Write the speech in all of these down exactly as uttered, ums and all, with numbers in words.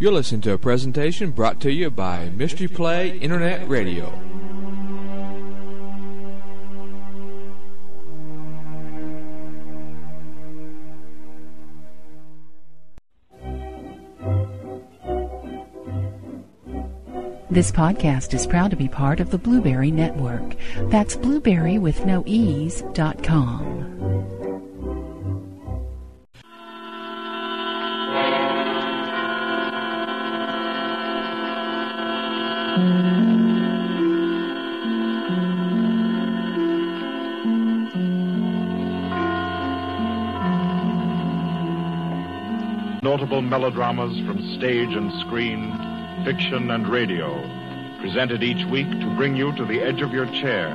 You're listening to a presentation brought to you by Mystery Play Internet Radio. This podcast is proud to be part of the Blueberry Network. That's blueberry with no ease dot com. Notable melodramas from stage and screen, fiction and radio, presented each week to bring you to the edge of your chair.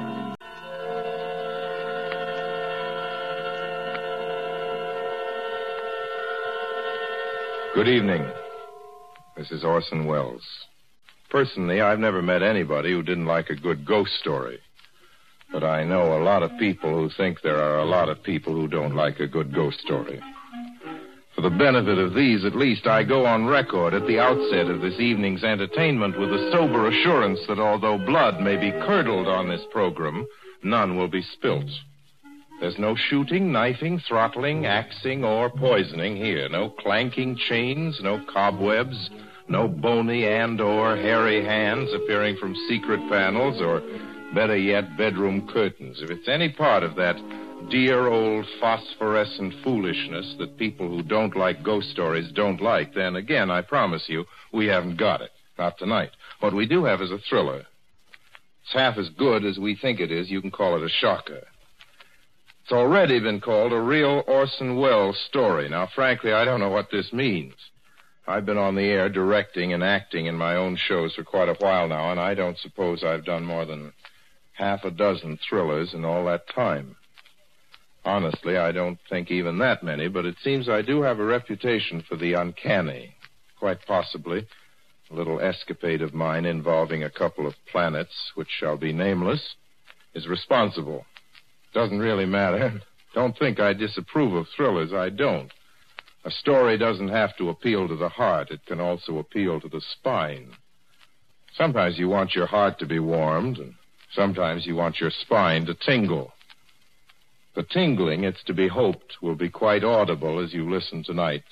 Good evening. This is Orson Welles. Personally, I've never met anybody who didn't like a good ghost story. But I know a lot of people who think there are a lot of people who don't like a good ghost story. For the benefit of these, at least, I go on record at the outset of this evening's entertainment with the sober assurance that although blood may be curdled on this program, none will be spilt. There's no shooting, knifing, throttling, axing, or poisoning here. No clanking chains, no cobwebs, no bony and or hairy hands appearing from secret panels, or, better yet, bedroom curtains. If it's any part of that dear old phosphorescent foolishness that people who don't like ghost stories don't like, then again, I promise you, we haven't got it. Not tonight. What we do have is a thriller. It's half as good as we think it is. You can call it a shocker. It's already been called a real Orson Welles story. Now, frankly, I don't know what this means. I've been on the air directing and acting in my own shows for quite a while now, and I don't suppose I've done more than half a dozen thrillers in all that time. Honestly, I don't think even that many, but it seems I do have a reputation for the uncanny. Quite possibly, a little escapade of mine involving a couple of planets, which shall be nameless, is responsible. Doesn't really matter. Don't think I disapprove of thrillers. I don't. A story doesn't have to appeal to the heart. It can also appeal to the spine. Sometimes you want your heart to be warmed, and sometimes you want your spine to tingle. The tingling, it's to be hoped, will be quite audible as you listen tonight.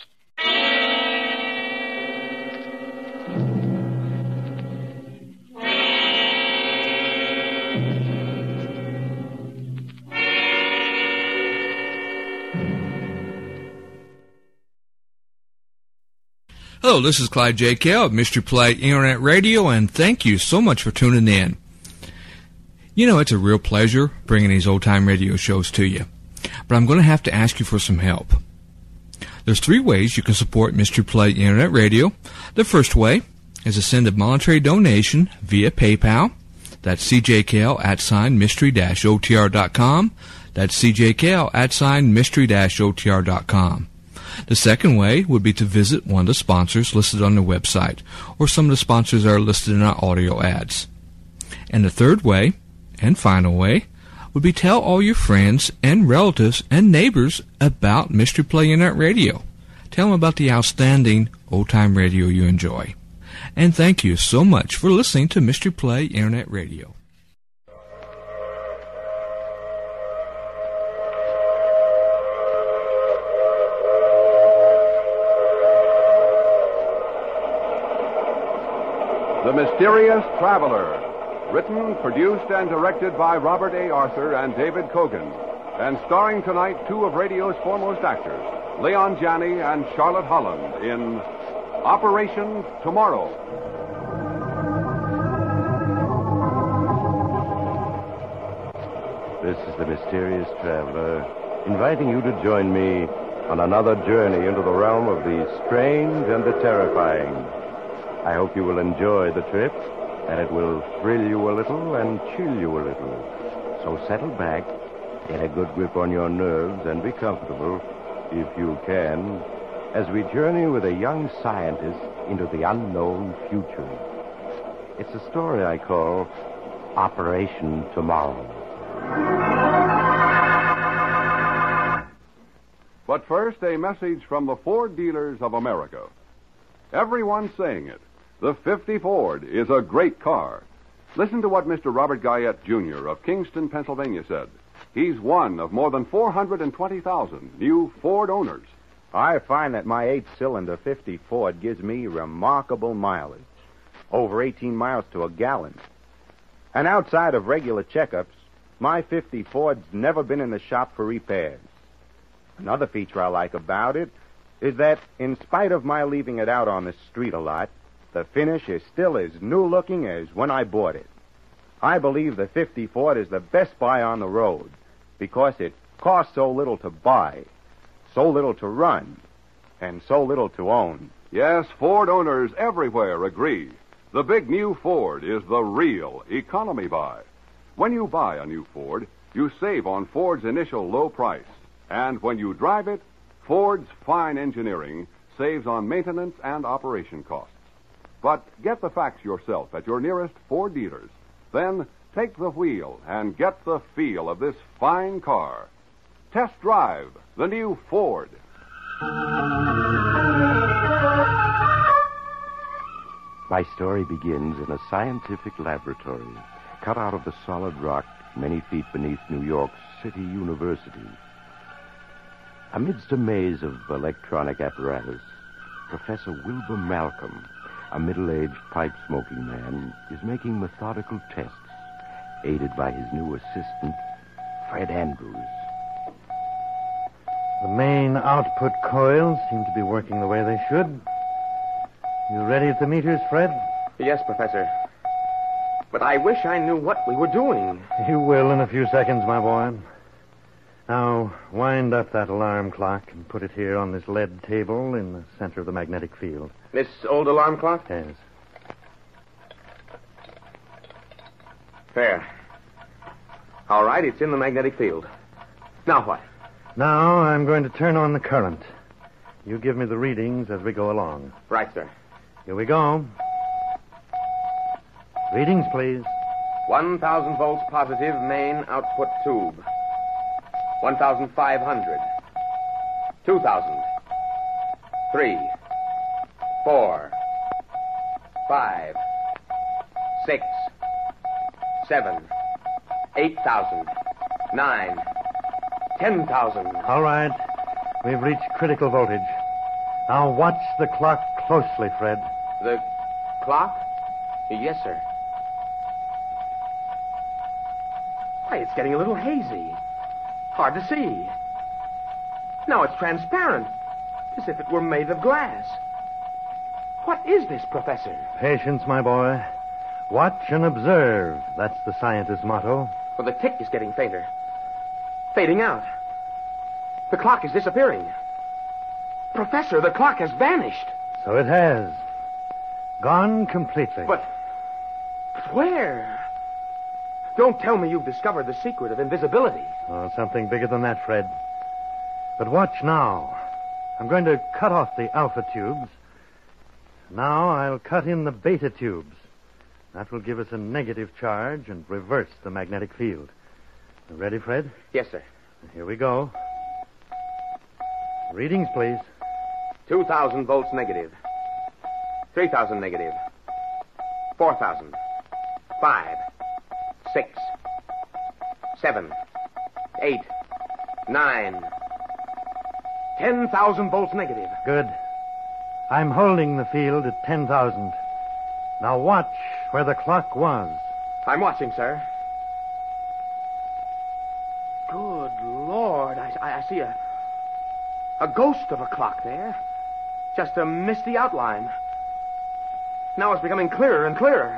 Hello, this is Clyde J. Kell of Mystery Play Internet Radio, and thank you so much for tuning in. You know, it's a real pleasure bringing these old-time radio shows to you. But I'm going to have to ask you for some help. There's three ways you can support Mystery Play Internet Radio. The first way is to send a monetary donation via PayPal. That's cjkl at sign mystery-otr dot com. That's cjkl at sign mystery-otr dot com. The second way would be to visit one of the sponsors listed on the website, or some of the sponsors that are listed in our audio ads. And the third way, and final way, would be tell all your friends and relatives and neighbors about Mystery Play Internet Radio. Tell them about the outstanding old-time radio you enjoy. And thank you so much for listening to Mystery Play Internet Radio. The Mysterious Traveler. Written, produced, and directed by Robert A. Arthur and David Cogan. And starring tonight two of radio's foremost actors, Leon Janney and Charlotte Holland, in Operation Tomorrow. This is the Mysterious Traveler, inviting you to join me on another journey into the realm of the strange and the terrifying. I hope you will enjoy the trip, and it will thrill you a little and chill you a little. So settle back, get a good grip on your nerves, and be comfortable, if you can, as we journey with a young scientist into the unknown future. It's a story I call Operation Tomorrow. But first, a message from the Ford dealers of America. Everyone's saying it. The fifty Ford is a great car. Listen to what Mister Robert Guyette, Junior of Kingston, Pennsylvania said. He's one of more than four hundred twenty thousand new Ford owners. I find that my eight-cylinder fifty Ford gives me remarkable mileage. Over eighteen miles to a gallon. And outside of regular checkups, my fifty Ford's never been in the shop for repairs. Another feature I like about it is that, in spite of my leaving it out on the street a lot, the finish is still as new-looking as when I bought it. I believe the fifty Ford is the best buy on the road because it costs so little to buy, so little to run, and so little to own. Yes, Ford owners everywhere agree. The big new Ford is the real economy buy. When you buy a new Ford, you save on Ford's initial low price. And when you drive it, Ford's fine engineering saves on maintenance and operation costs. But get the facts yourself at your nearest Ford dealers. Then take the wheel and get the feel of this fine car. Test drive the new Ford. My story begins in a scientific laboratory cut out of the solid rock many feet beneath New York's City University. Amidst a maze of electronic apparatus, Professor Wilbur Malcolm, a middle-aged pipe-smoking man, is making methodical tests, aided by his new assistant, Fred Andrews. The main output coils seem to be working the way they should. You ready at the meters, Fred? Yes, Professor. But I wish I knew what we were doing. You will in a few seconds, my boy. Now, wind up that alarm clock and put it here on this lead table in the center of the magnetic field. This old alarm clock? Yes. Fair. All right, it's in the magnetic field. Now what? Now I'm going to turn on the current. You give me the readings as we go along. Right, sir. Here we go. Readings, please. one thousand volts positive main output tube. one thousand five hundred. two thousand. three. four. five. six. seven. eight thousand. nine. ten thousand. All right. We've reached critical voltage. Now watch the clock closely, Fred. The clock? Yes, sir. Why, it's getting a little hazy. Hard to see. Now it's transparent, as if it were made of glass. What is this, Professor? Patience, my boy. Watch and observe. That's the scientist's motto. Well, the tick is getting fainter. Fading out. The clock is disappearing. Professor, the clock has vanished. So it has. Gone completely. But, but where? Don't tell me you've discovered the secret of invisibility. Oh, something bigger than that, Fred. But watch now. I'm going to cut off the alpha tubes. Now I'll cut in the beta tubes. That will give us a negative charge and reverse the magnetic field. You ready, Fred? Yes, sir. Here we go. Readings, please. two thousand volts negative. three thousand negative. four thousand. five. six. seven. eight. nine. ten thousand volts negative. Good. I'm holding the field at ten thousand. Now watch where the clock was. I'm watching, sir. Good Lord. I, I, I see a, a ghost of a clock there. Just a misty outline. Now it's becoming clearer and clearer.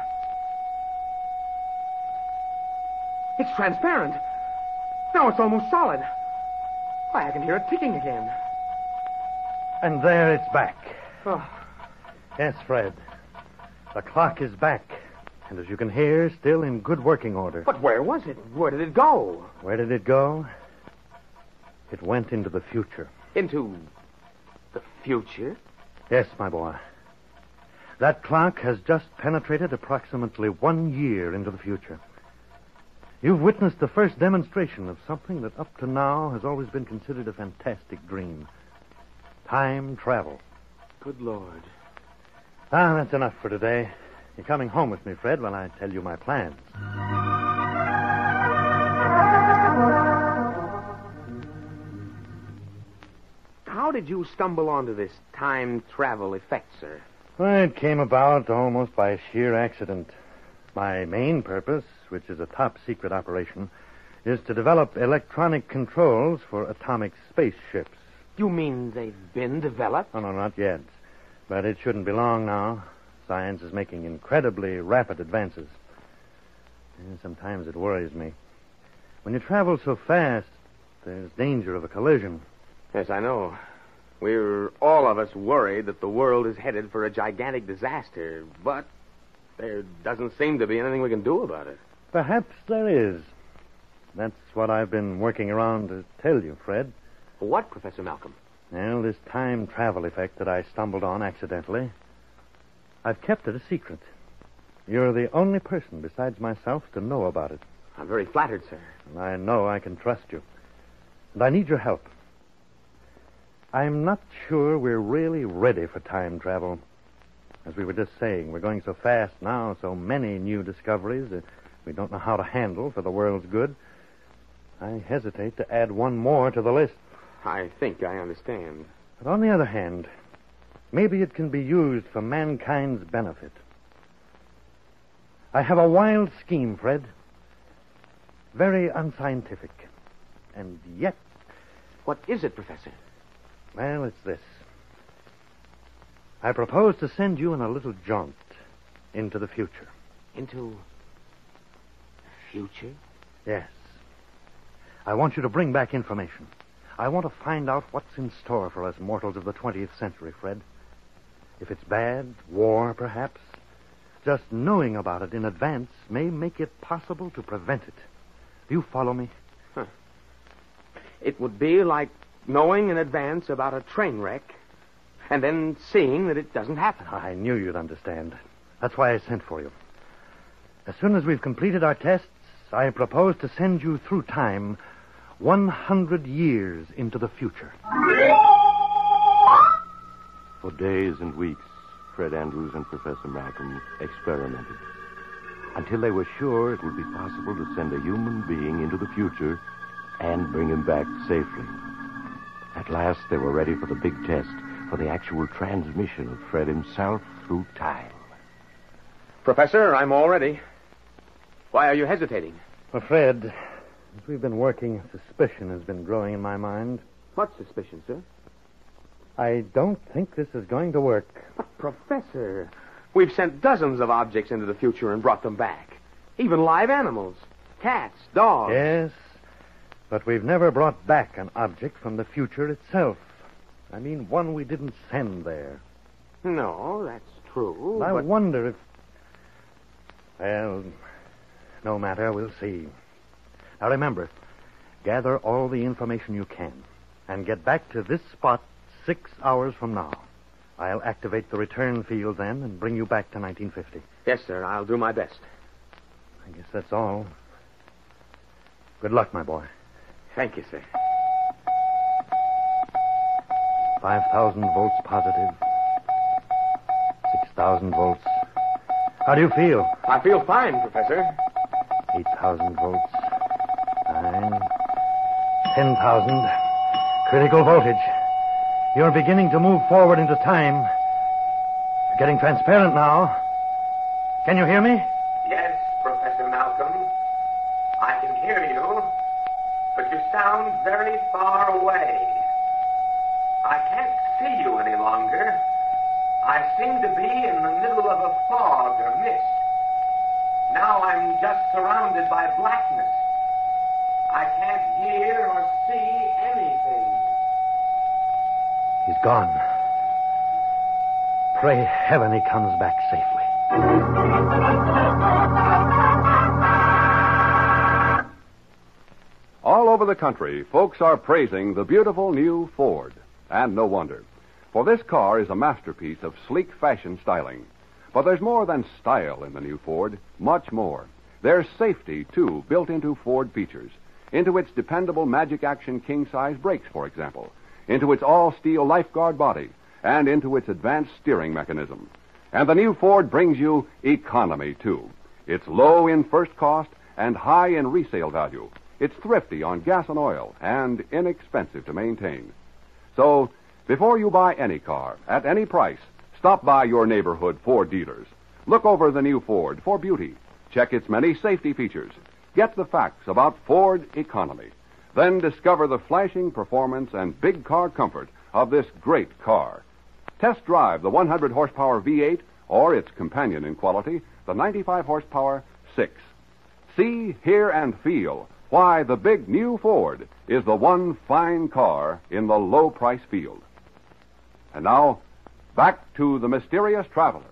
It's transparent. Now it's almost solid. Why, I can hear it ticking again. And there it's back. Oh. Yes, Fred. The clock is back. And as you can hear, still in good working order. But where was it? Where did it go? Where did it go? It went into the future. Into the future? Yes, my boy. That clock has just penetrated approximately one year into the future. You've witnessed the first demonstration of something that up to now has always been considered a fantastic dream. Time travel. Good Lord. Ah, that's enough for today. You're coming home with me, Fred, when I tell you my plans. How did you stumble onto this time travel effect, sir? Well, it came about almost by sheer accident. My main purpose, which is a top-secret operation, is to develop electronic controls for atomic spaceships. You mean they've been developed? Oh, no, not yet. But it shouldn't be long now. Science is making incredibly rapid advances. And sometimes it worries me. When you travel so fast, there's danger of a collision. Yes, I know. We're all of us worried that the world is headed for a gigantic disaster, but there doesn't seem to be anything we can do about it. Perhaps there is. That's what I've been working around to tell you, Fred. What, Professor Malcolm? Well, this time travel effect that I stumbled on accidentally, I've kept it a secret. You're the only person besides myself to know about it. I'm very flattered, sir. And I know I can trust you. And I need your help. I'm not sure we're really ready for time travel. As we were just saying, we're going so fast now, so many new discoveries that we don't know how to handle for the world's good. I hesitate to add one more to the list. I think I understand. But on the other hand, maybe it can be used for mankind's benefit. I have a wild scheme, Fred. Very unscientific. And yet... What is it, Professor? Well, it's this. I propose to send you on a little jaunt into the future. Into the future? Yes. I want you to bring back information. I want to find out what's in store for us mortals of the twentieth century, Fred. If it's bad, war, perhaps, just knowing about it in advance may make it possible to prevent it. Do you follow me? Huh. It would be like knowing in advance about a train wreck and then seeing that it doesn't happen. I knew you'd understand. That's why I sent for you. As soon as we've completed our tests, I propose to send you through time one hundred years into the future. For days and weeks, Fred Andrews and Professor Malcolm experimented until they were sure it would be possible to send a human being into the future and bring him back safely. At last, they were ready for the big test, for the actual transmission of Fred himself through time. Professor, I'm all ready. Why are you hesitating? Well, Fred, as we've been working, suspicion has been growing in my mind. What suspicion, sir? I don't think this is going to work. But, Professor, we've sent dozens of objects into the future and brought them back. Even live animals. Cats, dogs. Yes, but we've never brought back an object from the future itself. I mean, one we didn't send there. No, that's true. I but... wonder if... Well, no matter, we'll see. Now remember, gather all the information you can and get back to this spot six hours from now. I'll activate the return field then and bring you back to nineteen fifty. Yes, sir. I'll do my best. I guess that's all. Good luck, my boy. Thank you, sir. five thousand volts positive. six thousand volts. How do you feel? I feel fine, Professor. eight thousand volts. nine. ten thousand. Critical voltage. You're beginning to move forward into time. You're getting transparent now. Can you hear me? Yes, Professor Malcolm. I can hear you, but you sound very far away. I can't see you any longer. I seem to be in the middle of a fog or mist. Now I'm just surrounded by blackness. I can't hear or see anything. He's gone. Pray heaven he comes back safely. All over the country, folks are praising the beautiful new Ford. And no wonder. For this car is a masterpiece of sleek fashion styling. But there's more than style in the new Ford. Much more. There's safety, too, built into Ford features. Into its dependable Magic Action king-size brakes, for example. Into its all-steel lifeguard body. And into its advanced steering mechanism. And the new Ford brings you economy, too. It's low in first cost and high in resale value. It's thrifty on gas and oil and inexpensive to maintain. So, before you buy any car, at any price, stop by your neighborhood Ford dealers. Look over the new Ford for beauty. Check its many safety features. Get the facts about Ford economy. Then discover the flashing performance and big car comfort of this great car. Test drive the one hundred horsepower V eight or its companion in quality, the ninety-five horsepower six. See, hear, and feel why the big new Ford is the one fine car in the low price field. And now, back to the mysterious traveler.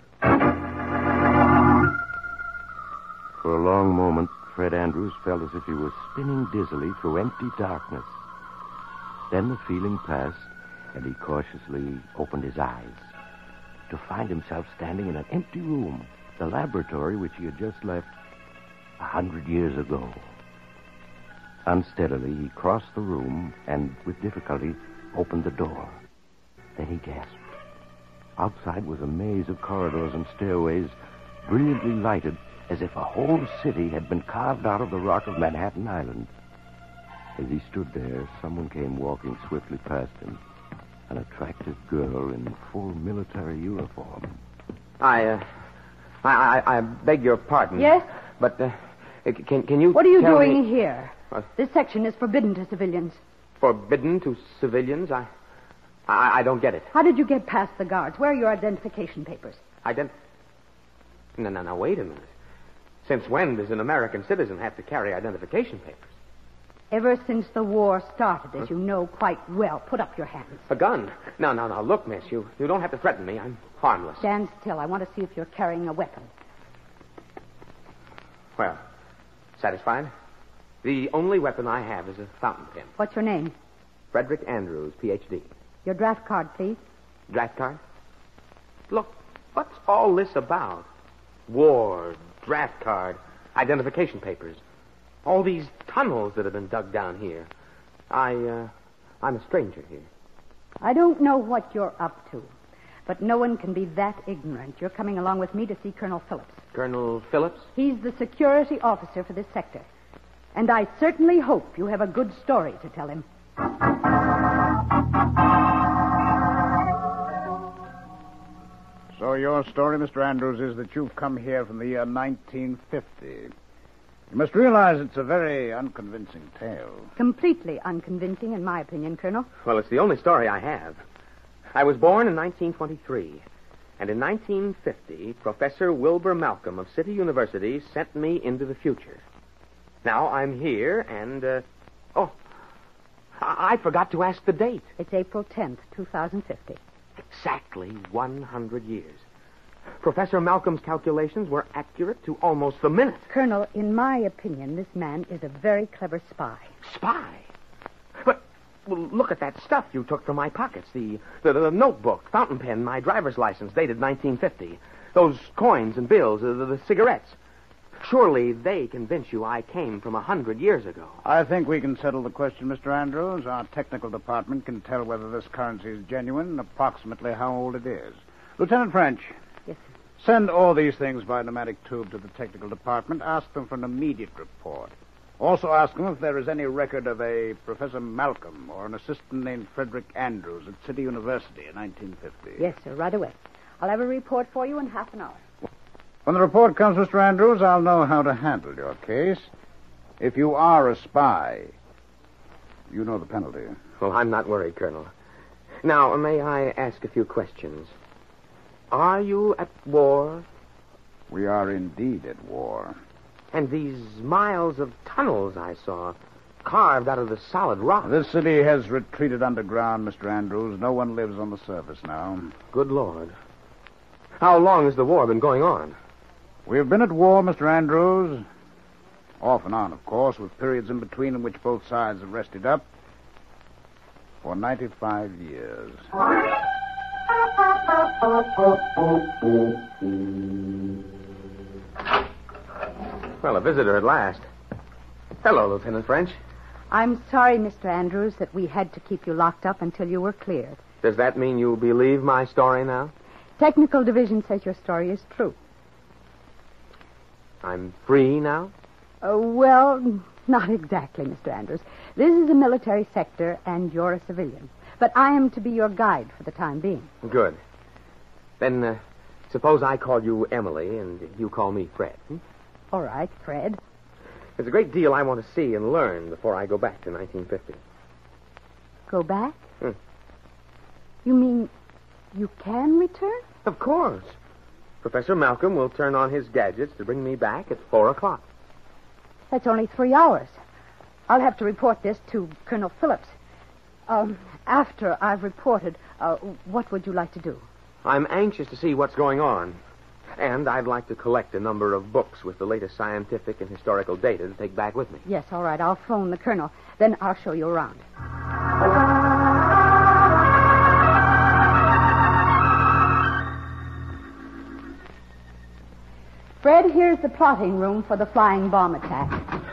For a long moment, Fred Andrews felt as if he was spinning dizzily through empty darkness. Then the feeling passed, and he cautiously opened his eyes to find himself standing in an empty room, the laboratory which he had just left a hundred years ago. Unsteadily, he crossed the room and, with difficulty, opened the door. Then he gasped. Outside was a maze of corridors and stairways, brilliantly lighted, as if a whole city had been carved out of the rock of Manhattan Island. As he stood there, someone came walking swiftly past him. An attractive girl in full military uniform. I, uh, I, I, I beg your pardon. Yes? But, uh, can, can you What are you tell doing me... here? What? This section is forbidden to civilians. Forbidden to civilians? I, I, I don't get it. How did you get past the guards? Where are your identification papers? Ident... No, no, no, wait a minute. Since when does an American citizen have to carry identification papers? Ever since the war started, as huh? you know quite well. Put up your hands. A gun? No, no, no. Look, miss, you, you don't have to threaten me. I'm harmless. Stand still. I want to see if you're carrying a weapon. Well, satisfied? The only weapon I have is a fountain pen. What's your name? Frederick Andrews, P H D. Your draft card, please. Draft card? Look, what's all this about? War, draft card, identification papers. All these tunnels that have been dug down here. I, uh, I'm a stranger here. I don't know what you're up to, but no one can be that ignorant. You're coming along with me to see Colonel Phillips. Colonel Phillips? He's the security officer for this sector. And I certainly hope you have a good story to tell him. So your story, Mister Andrews, is that you've come here from the year nineteen fifty. You must realize it's a very unconvincing tale. Completely unconvincing, in my opinion, Colonel. Well, it's the only story I have. I was born in nineteen twenty-three, and in nineteen fifty, Professor Wilbur Malcolm of City University sent me into the future. Now I'm here, and, uh, oh, I-, I forgot to ask the date. It's April tenth, twenty fifty. Exactly one hundred years. Professor Malcolm's calculations were accurate to almost the minute. Colonel, in my opinion, this man is a very clever spy. Spy? But, well, look at that stuff you took from my pockets. The, the, the notebook, fountain pen, my driver's license, dated nineteen fifty. Those coins and bills, the, the cigarettes. Surely they convince you I came from a hundred years ago. I think we can settle the question, Mister Andrews. Our technical department can tell whether this currency is genuine and approximately how old it is. Lieutenant French. Yes, sir. Send all these things by pneumatic tube to the technical department. Ask them for an immediate report. Also ask them if there is any record of a Professor Malcolm or an assistant named Frederick Andrews at City University in nineteen fifty. Yes, sir, right away. I'll have a report for you in half an hour. When the report comes, Mister Andrews, I'll know how to handle your case. If you are a spy, you know the penalty. Well, I'm not worried, Colonel. Now, may I ask a few questions? Are you at war? We are indeed at war. And these miles of tunnels I saw, carved out of the solid rock. This city has retreated underground, Mister Andrews. No one lives on the surface now. Good Lord. How long has the war been going on? We have been at war, Mister Andrews. Off and on, of course, with periods in between in which both sides have rested up. For ninety-five years. Well, a visitor at last. Hello, Lieutenant French. I'm sorry, Mister Andrews, that we had to keep you locked up until you were cleared. Does that mean you believe my story now? Technical Division says your story is true. I'm free now? Uh, well, not exactly, Mister Andrews. This is a military sector, and you're a civilian. But I am to be your guide for the time being. Good. Then, uh, suppose I call you Emily, and you call me Fred. Hmm? All right, Fred. There's a great deal I want to see and learn before I go back to nineteen fifty. Go back? Hmm. You mean you can return? Of course. Professor Malcolm will turn on his gadgets to bring me back at four o'clock. That's only three hours. I'll have to report this to Colonel Phillips. Um, after I've reported, uh, what would you like to do? I'm anxious to see what's going on. And I'd like to collect a number of books with the latest scientific and historical data to take back with me. Yes, all right. I'll phone the colonel. Then I'll show you around. Fred, here's the plotting room for the flying bomb attack.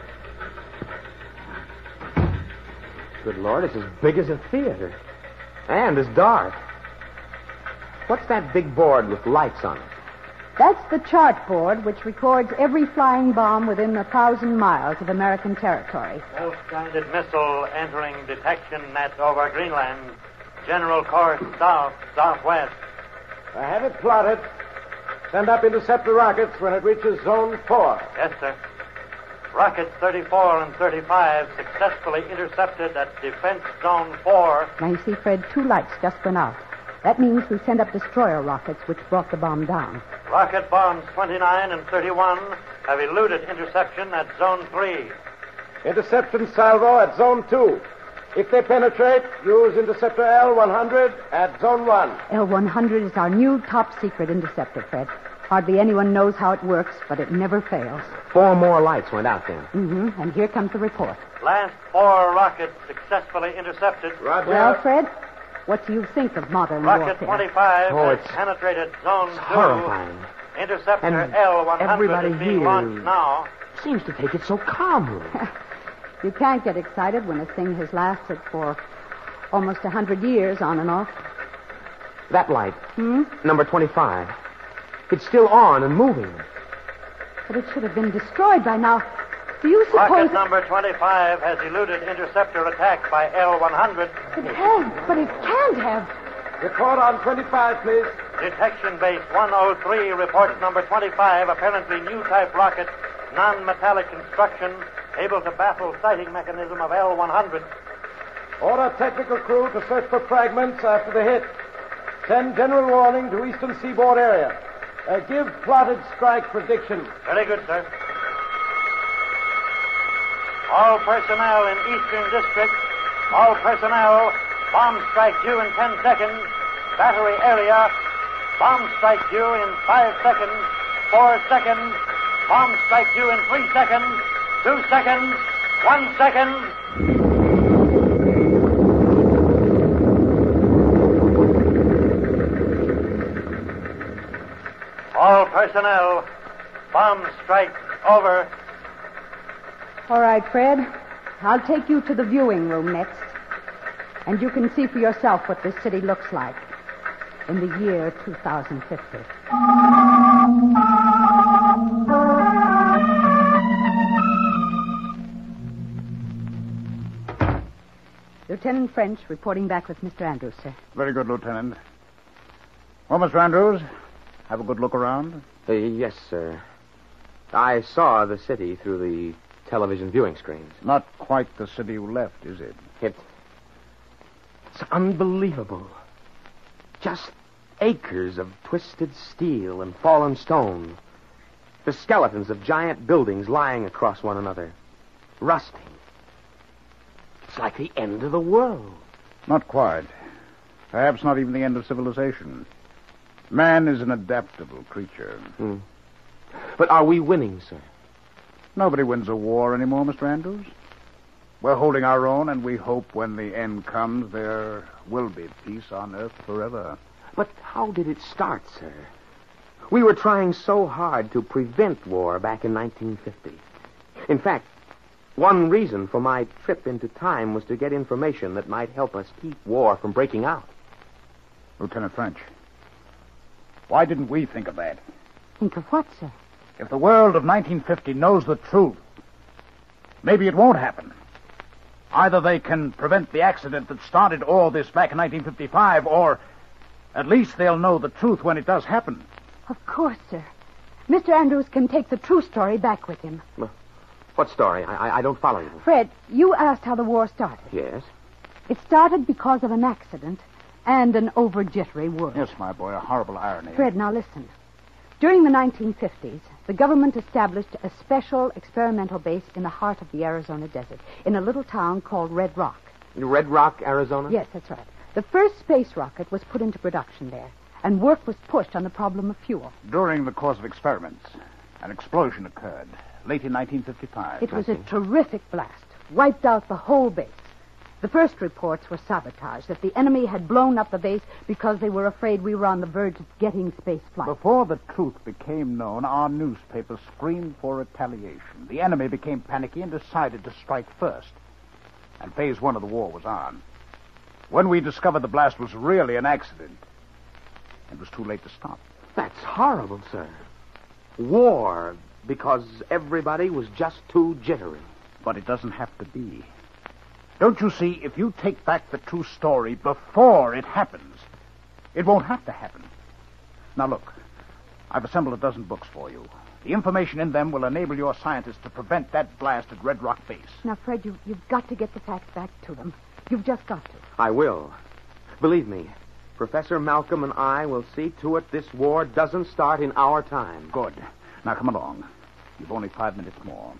Good Lord, it's as big as a theater. And as dark. What's that big board with lights on it? That's the chart board which records every flying bomb within a thousand miles of American territory. Self-guided missile entering detection net over Greenland. General course south, southwest. I have it plotted. Send up interceptor rockets when it reaches zone four. Yes, sir. Rockets thirty-four and thirty-five successfully intercepted at defense zone four. Now, you see, Fred, two lights just went out. That means we sent up destroyer rockets, which brought the bomb down. Rocket bombs twenty-nine and thirty-one have eluded interception at zone three. Interception salvo at zone two. If they penetrate, use interceptor L one hundred at zone one. L one hundred is our new top-secret interceptor, Fred. Hardly anyone knows how it works, but it never fails. Four more lights went out then. Mm-hmm. And here comes the report. Last four rockets successfully intercepted. Roger. Well, Fred, what do you think of modern Rocket warfare? twenty-five Oh, has it's- penetrated zone two. Horrifying. Interceptor And L one hundred everybody is being here launched now. Seems to take it so calmly. You can't get excited when a thing has lasted for almost a hundred years on and off. That light, Hmm? number twenty-five. It's still on and moving. But it should have been destroyed by now. Do you suppose... Rocket number twenty-five has eluded interceptor attack by L one hundred. It has, but it can't have. Report on twenty-five, please. Detection base one oh three reports number twenty-five, apparently new type rocket, non-metallic construction, able to baffle sighting mechanism of L one hundred. Order technical crew to search for fragments after the hit. Send general warning to eastern seaboard area. Uh, give plotted strike prediction. Very good, sir. All personnel in Eastern District, all personnel, bomb strike due in ten seconds. Battery area, bomb strike due in five seconds, four seconds, bomb strike due in three seconds, two seconds, one second. All personnel, bomb strike over. All right, Fred. I'll take you to the viewing room next. And you can see for yourself what this city looks like in the year two thousand fifty. Lieutenant French reporting back with Mister Andrews, sir. Very good, Lieutenant. Well, Mister Andrews, have a good look around. Uh, yes, sir. I saw the city through the television viewing screens. Not quite the city you left, is it? It, it's unbelievable. Just acres of twisted steel and fallen stone. The skeletons of giant buildings lying across one another, rusting. It's like the end of the world. Not quite. Perhaps not even the end of civilization. Man is an adaptable creature. Hmm. But are we winning, sir? Nobody wins a war anymore, Mister Andrews. We're holding our own, and we hope when the end comes there will be peace on Earth forever. But how did it start, sir? We were trying so hard to prevent war back in nineteen fifty. In fact, one reason for my trip into time was to get information that might help us keep war from breaking out. Lieutenant French, Why didn't we think of that? Think of what, sir? If the world of nineteen fifty knows the truth, maybe it won't happen. Either they can prevent the accident that started all this back in nineteen fifty-five, or at least they'll know the truth when it does happen. Of course, sir. Mister Andrews can take the true story back with him. What story? I, I don't follow you. Fred, you asked how the war started. Yes? It started because of an accident and an over-jittery world. Yes, my boy, a horrible irony. Fred, now listen. During the nineteen fifties, the government established a special experimental base in the heart of the Arizona desert, in a little town called Red Rock. Red Rock, Arizona? Yes, that's right. The first space rocket was put into production there, and work was pushed on the problem of fuel. During the course of experiments, an explosion occurred, late in nineteen fifty-five. It was a terrific blast, wiped out the whole base. The first reports were sabotage, that the enemy had blown up the base because they were afraid we were on the verge of getting space flight. Before the truth became known, our newspapers screamed for retaliation. The enemy became panicky and decided to strike first. And phase one of the war was on. When we discovered the blast was really an accident, it was too late to stop. That's horrible, sir. War, because everybody was just too jittery. But it doesn't have to be. Don't you see, if you take back the true story before it happens, it won't have to happen. Now, look, I've assembled a dozen books for you. The information in them will enable your scientists to prevent that blast at Red Rock Base. Now, Fred, you, you've got to get the facts back to them. You've just got to. I will. Believe me, Professor Malcolm and I will see to it this war doesn't start in our time. Good. Now, come along. You've only five minutes more.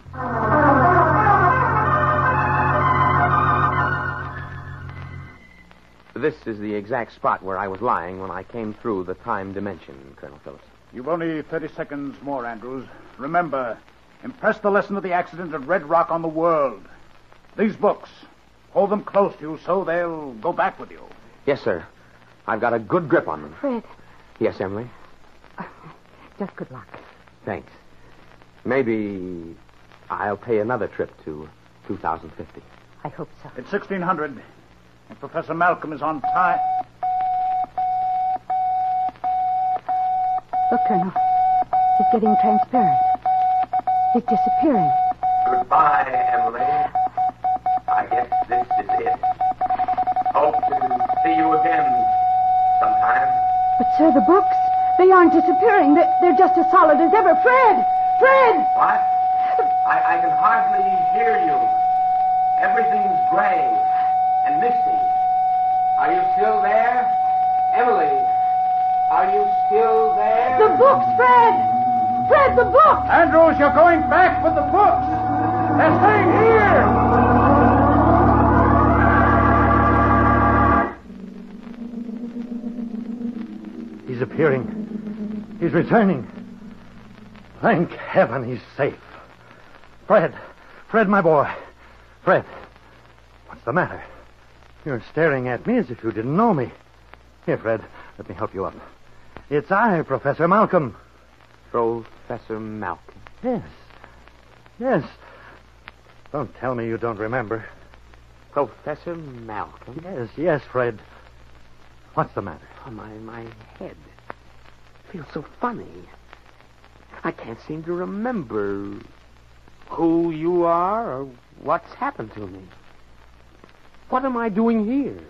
This is the exact spot where I was lying when I came through the time dimension, Colonel Phillips. You've only thirty seconds more, Andrews. Remember, impress the lesson of the accident at Red Rock on the world. These books, hold them close to you so they'll go back with you. Yes, sir. I've got a good grip on them. Fred. Yes, Emily? Uh, just good luck. Thanks. Maybe I'll pay another trip to two thousand fifty. I hope so. It's sixteen hundred. And Professor Malcolm is on time. Look, Colonel. He's getting transparent. He's disappearing. Goodbye, Emily. I guess this is it. Hope to see you again sometime. But, sir, the books, they aren't disappearing. They're, they're just as solid as ever. Fred! Fred! What? I, I can hardly hear you. Everything's gray and misty. Are you still there? Emily, are you still there? The books, Fred! Fred, the books! Andrews, you're going back with the books! They're staying here! He's appearing. He's returning. Thank heaven he's safe. Fred. Fred, my boy. Fred. What's the matter? You're staring at me as if you didn't know me. Here, Fred, let me help you up. It's I, Professor Malcolm. Professor Malcolm? Yes. Yes. Don't tell me you don't remember. Professor Malcolm? Yes, yes, Fred. What's the matter? Oh, my, my head feels so funny. I can't seem to remember who you are or what's happened to me. What am I doing here?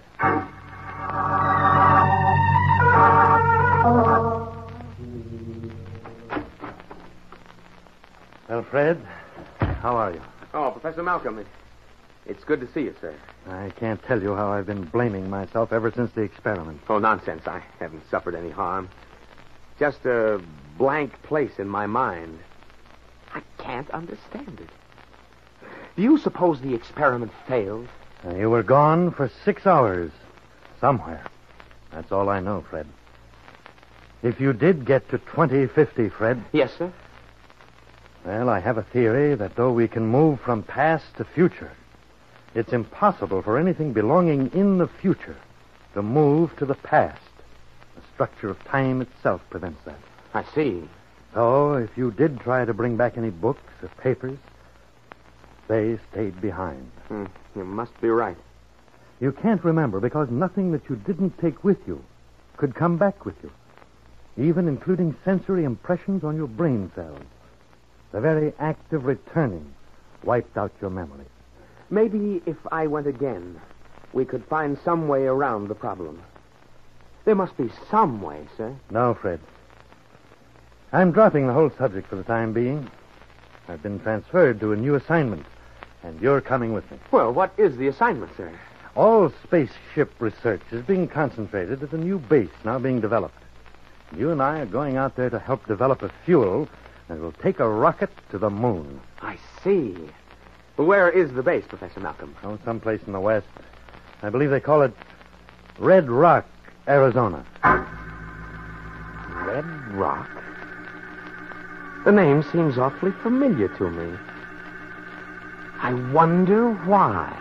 Well, Fred, how are you? Oh, Professor Malcolm, it's good to see you, sir. I can't tell you how I've been blaming myself ever since the experiment. Oh, nonsense. I haven't suffered any harm. Just a blank place in my mind. I can't understand it. Do you suppose the experiment failed? Uh, you were gone for six hours. Somewhere. That's all I know, Fred. If you did get to twenty fifty, Fred... Yes, sir? Well, I have a theory that though we can move from past to future, it's impossible for anything belonging in the future to move to the past. The structure of time itself prevents that. I see. So, if you did try to bring back any books or papers, they stayed behind. Hmm. You must be right. You can't remember because nothing that you didn't take with you could come back with you. even including sensory impressions on your brain cells. The very act of returning wiped out your memory. Maybe if I went again, we could find some way around the problem. There must be some way, sir. No, Fred. I'm dropping the whole subject for the time being. I've been transferred to a new assignment, and you're coming with me. Well, what is the assignment, sir? All spaceship research is being concentrated at a new base now being developed. You and I are going out there to help develop a fuel that will take a rocket to the moon. I see. Well, where is the base, Professor Malcolm? Oh, someplace in the west. I believe they call it Red Rock, Arizona. Red Rock? The name seems awfully familiar to me. I wonder why.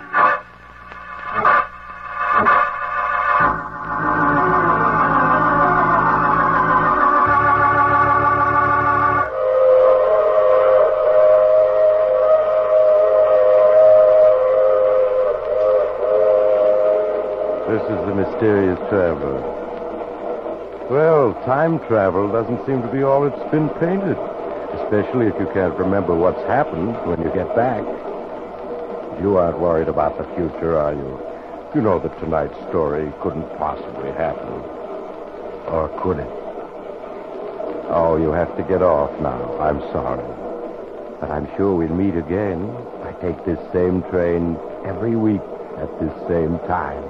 This is the mysterious traveler. Well, time travel doesn't seem to be all it's been painted, especially if you can't remember what's happened when you get back. You aren't worried about the future, are you? You know that tonight's story couldn't possibly happen. Or could it? Oh, you have to get off now. I'm sorry. But I'm sure we'll meet again. I take this same train every week at this same time.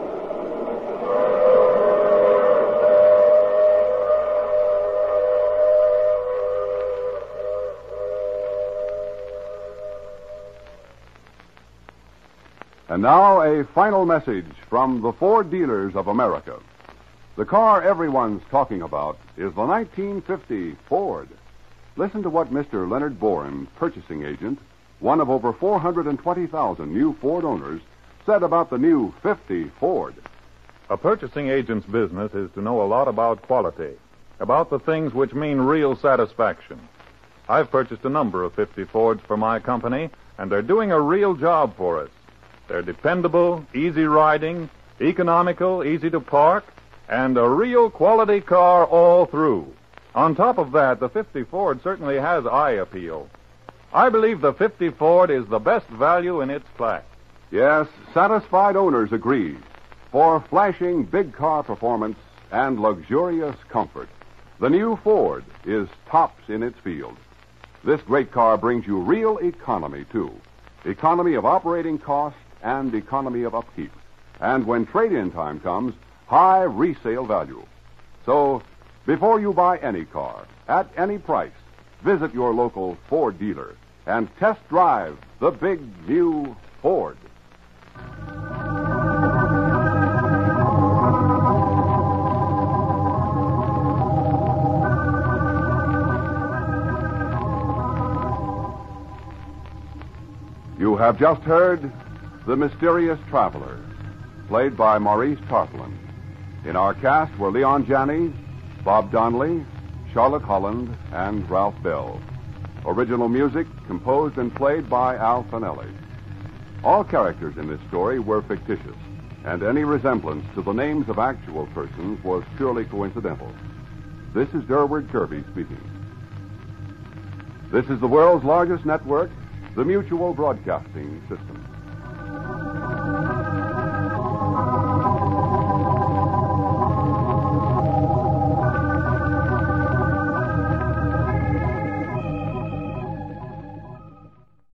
And now a final message from the Ford dealers of America. The car everyone's talking about is the nineteen fifty Ford. Listen to what Mister Leonard Boren, purchasing agent, one of over four hundred twenty thousand new Ford owners, said about the new fifty Ford. A purchasing agent's business is to know a lot about quality, about the things which mean real satisfaction. I've purchased a number of fifty Fords for my company, and they're doing a real job for us. They're dependable, easy riding, economical, easy to park, and a real quality car all through. On top of that, the fifty Ford certainly has eye appeal. I believe the fifty Ford is the best value in its class. Yes, satisfied owners agree. For flashing big car performance and luxurious comfort, the new Ford is tops in its field. This great car brings you real economy, too. Economy of operating cost and economy of upkeep. And when trade-in time comes, high resale value. So, before you buy any car, at any price, visit your local Ford dealer and test drive the big new Ford. You have just heard The Mysterious Traveler, played by Maurice Tarplin. In our cast were Leon Janney, Bob Donnelly, Charlotte Holland, and Ralph Bell. Original music composed and played by Al Finelli. All characters in this story were fictitious, and any resemblance to the names of actual persons was purely coincidental. This is Durward Kirby speaking. This is the world's largest network, the Mutual Broadcasting System.